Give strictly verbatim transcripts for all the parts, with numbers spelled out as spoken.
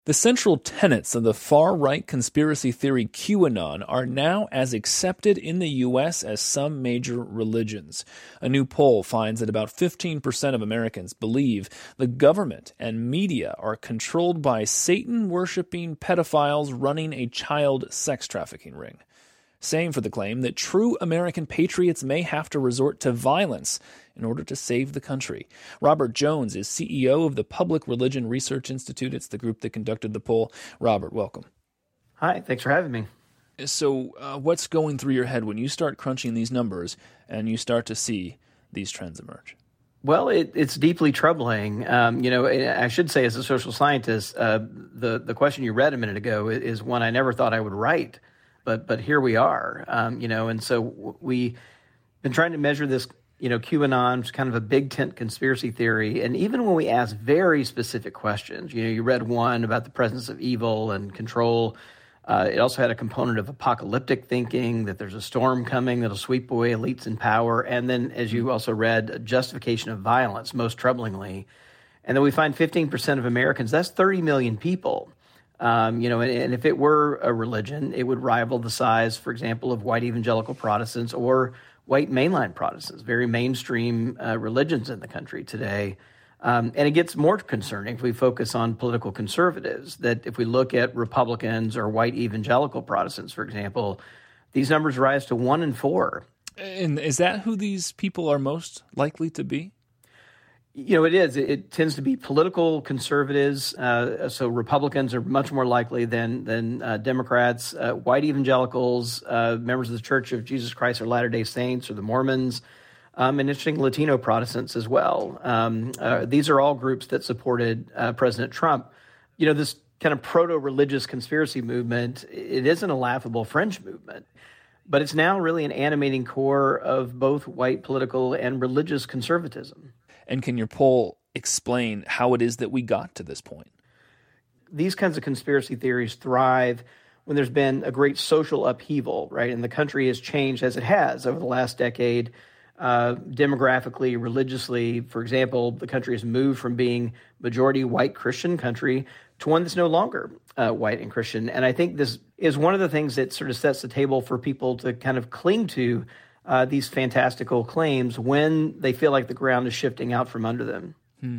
The central tenets of the far-right conspiracy theory QAnon are now as accepted in the U S as some major religions. A new poll finds that about fifteen percent of Americans believe the government and media are controlled by Satan-worshipping pedophiles running a child sex trafficking ring. Same for the claim that true American patriots may have to resort to violence in order to save the country. Robert Jones is C E O of the Public Religion Research Institute. It's the group that conducted the poll. Robert, welcome. Hi, thanks for having me. So uh, what's going through your head when you start crunching these numbers and you start to see these trends emerge? Well, it, it's deeply troubling. Um, you know, I should say as a social scientist, uh, the, the question you read a minute ago is one I never thought I would write. But but here we are, um, you know, and so we've been trying to measure this, you know, QAnon, which is kind of a big tent conspiracy theory. And even when we ask very specific questions, you know, you read one about the presence of evil and control. Uh, it also had a component of apocalyptic thinking, that there's a storm coming that'll sweep away elites in power. And then, as you also read, a justification of violence, most troublingly. And then we find fifteen percent of Americans, that's thirty million people. Um, you know, and, and if it were a religion, it would rival the size, for example, of white evangelical Protestants or white mainline Protestants, very mainstream uh, religions in the country today. Um, and it gets more concerning if we focus on political conservatives, that if we look at Republicans or white evangelical Protestants, for example, these numbers rise to one in four. And is that who these people are most likely to be? You know, it is. It, it tends to be political conservatives. Uh, so Republicans are much more likely than than uh, Democrats. Uh, white evangelicals, uh, members of the Church of Jesus Christ or Latter-day Saints or the Mormons, um, and interesting Latino Protestants as well. Um, uh, these are all groups that supported uh, President Trump. You know, this kind of proto-religious conspiracy movement, it isn't a laughable fringe movement, but it's now really an animating core of both white political and religious conservatism. And can your poll explain how it is that we got to this point? These kinds of conspiracy theories thrive when there's been a great social upheaval, right? And the country has changed as it has over the last decade, uh, demographically, religiously. For example, the country has moved from being majority white Christian country to one that's no longer uh, white and Christian. And I think this is one of the things that sort of sets the table for people to kind of cling to Uh, these fantastical claims when they feel like the ground is shifting out from under them. Hmm.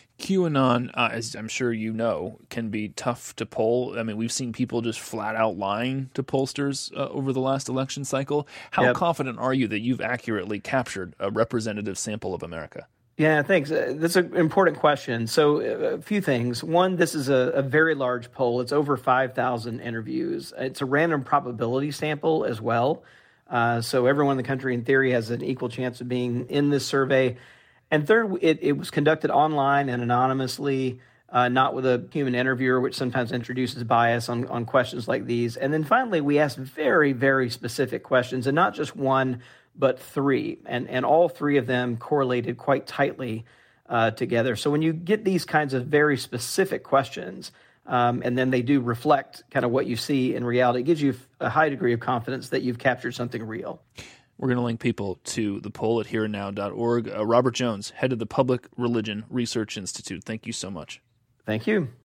QAnon, uh, as I'm sure you know, can be tough to poll. I mean, we've seen people just flat out lying to pollsters uh, over the last election cycle. How Yep. confident are you that you've accurately captured a representative sample of America? Yeah, thanks. Uh, that's an important question. So uh, a few things. One, this is a, a very large poll. It's over five thousand interviews. It's a random probability sample as well. Uh, so everyone in the country, in theory, has an equal chance of being in this survey. And third, it, it was conducted online and anonymously, uh, not with a human interviewer, which sometimes introduces bias on, on questions like these. And then finally, we asked very, very specific questions, and not just one, but three. And, and all three of them correlated quite tightly uh, together. So when you get these kinds of very specific questions, Um, and then they do reflect kind of what you see in reality, it gives you a high degree of confidence that you've captured something real. We're going to link people to the poll at here and now dot org. Uh, Robert Jones, head of the Public Religion Research Institute, thank you so much. Thank you.